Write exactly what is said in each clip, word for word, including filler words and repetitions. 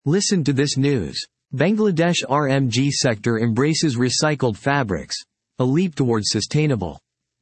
Listen to this news. Bangladesh R M G sector embraces recycled fabrics, a leap towards sustainable.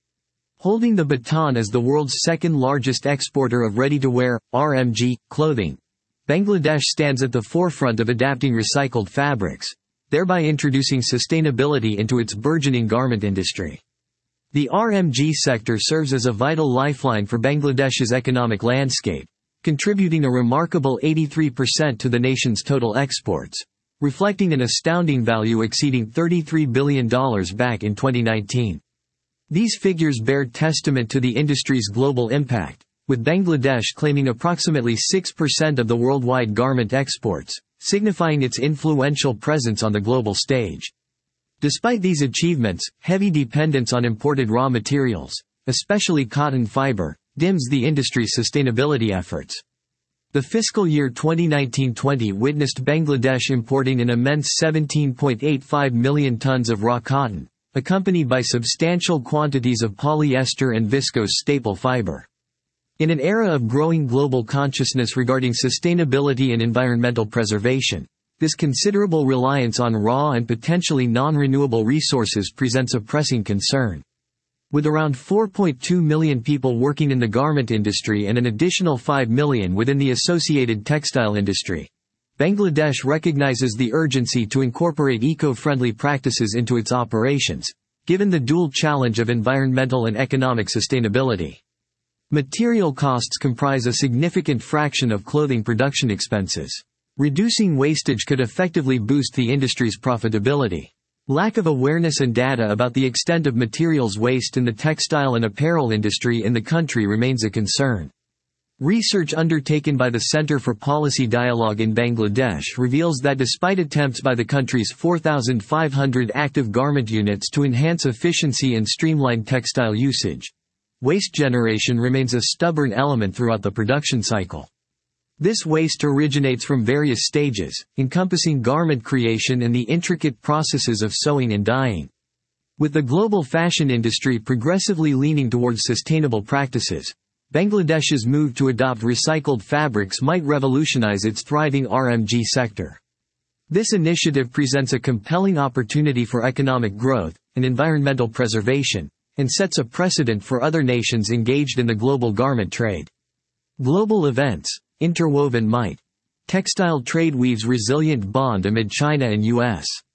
Holding the baton as the world's second-largest exporter of ready-to-wear, R M G, clothing, Bangladesh stands at the forefront of adapting recycled fabrics, thereby introducing sustainability into its burgeoning garment industry. The R M G sector serves as a vital lifeline for Bangladesh's economic landscape, contributing a remarkable eighty-three percent to the nation's total exports, reflecting an astounding value exceeding thirty-three billion dollars back in twenty nineteen. These figures bear testament to the industry's global impact, with Bangladesh claiming approximately six percent of the worldwide garment exports, signifying its influential presence on the global stage. Despite these achievements, heavy dependence on imported raw materials, especially cotton fiber, dims the industry's sustainability efforts. The fiscal year twenty nineteen twenty witnessed Bangladesh importing an immense seventeen point eight five million tons of raw cotton, accompanied by substantial quantities of polyester and viscose staple fiber. In an era of growing global consciousness regarding sustainability and environmental preservation, this considerable reliance on raw and potentially non-renewable resources presents a pressing concern. With around four point two million people working in the garment industry and an additional five million within the associated textile industry, Bangladesh recognizes the urgency to incorporate eco-friendly practices into its operations, given the dual challenge of environmental and economic sustainability. Material costs comprise a significant fraction of clothing production expenses. Reducing wastage could effectively boost the industry's profitability. Lack of awareness and data about the extent of materials waste in the textile and apparel industry in the country remains a concern. Research undertaken by the Center for Policy Dialogue in Bangladesh reveals that despite attempts by the country's four thousand five hundred active garment units to enhance efficiency and streamline textile usage, waste generation remains a stubborn element throughout the production cycle. This waste originates from various stages, encompassing garment creation and the intricate processes of sewing and dyeing. With the global fashion industry progressively leaning towards sustainable practices, Bangladesh's move to adopt recycled fabrics might revolutionize its thriving R M G sector. This initiative presents a compelling opportunity for economic growth and environmental preservation, and sets a precedent for other nations engaged in the global garment trade. Global events, interwoven might. Textile trade weaves resilient bond amid China and U S